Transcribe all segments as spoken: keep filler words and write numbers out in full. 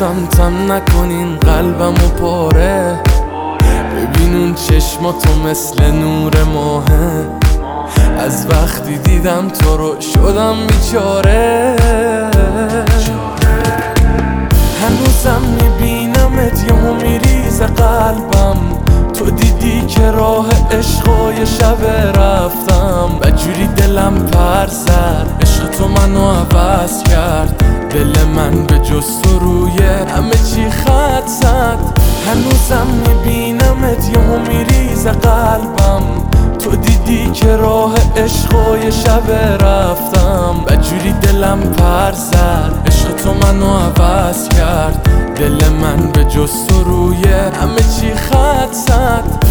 سمتم نکنین قلبمو پاره. ببین اون چشماتو مثل نور ماهه. از وقتی دیدم تو رو شدم بیچاره. هنوزم میبینمت یهو میریزه قلبم. تو دیدی که راه عشقای شب رفتم. بجوری دلم پر زد، عشق تو منو عوض کرد. دل من به جز تو روی همه چی خط زد. هنوزم میبینمت یهو میریزه قلبم. تو دیدی که راه عشقای شب رفتم. بجوری دلم پر زد، عشق تو منو عوض کرد. دل من به جز تو روی همه چی خط زد.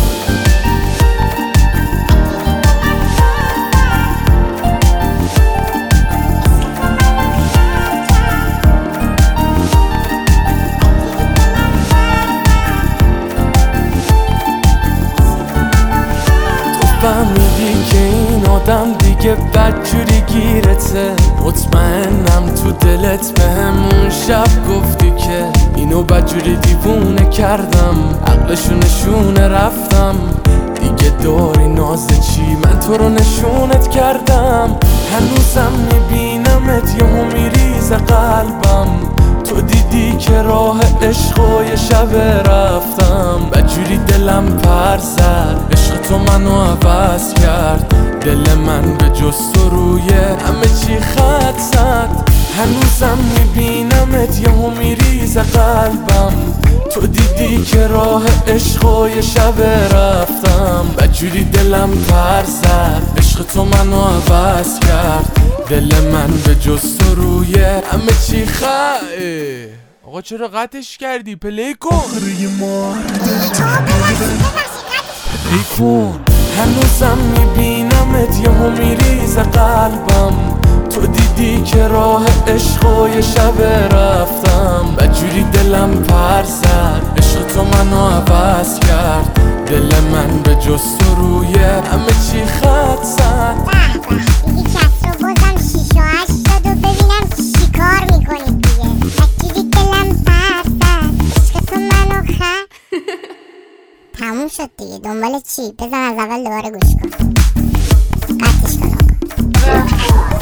فهمیدی که این آدم دیگه بدجوری گیرته. مطمئنم تو دلت به همون شب گفتی که اینو بدجوری دیوونه کردم. عقلشو نشونه رفتم. دیگه داری ناز چی؟ من تو رو نشونت کردم. هنوزم میبینمت یهو میریزه قلبم. تو دیدی که راه عشقای شب رفتم. بجوری دلم پر زد، عشق تو منو عوض کرد. دل من به جز تو روی همه چی خط زد. هنوزم میبینمت یهو میریزه قلبم. تو دیدی که راه عشقای شب رفتم. بجوری دلم پر زد، عشق تو منو عوض کرد. دل من به جز تو روی همه چی خط. آقا چرا قطعش کردی؟ پلی کن. پلی کن. هنوزم میبینمت یهو میریزه قلبم. تو دیدی که راه عشقای شب رفتم. بجوری دلم پر زد، عشق تو منو عوض کرد. دل من به جز تو روی همه چی خط زد. دیگه کس رو بازم شیش و هشت داد و ببینم چی کار میکنید دیگه. بجوری دلم پر زد، عشق تو منو خط. تموم شد دیگه، دنبال چی؟ بزن از اول دوباره گوش کن. قطعش کن آقا.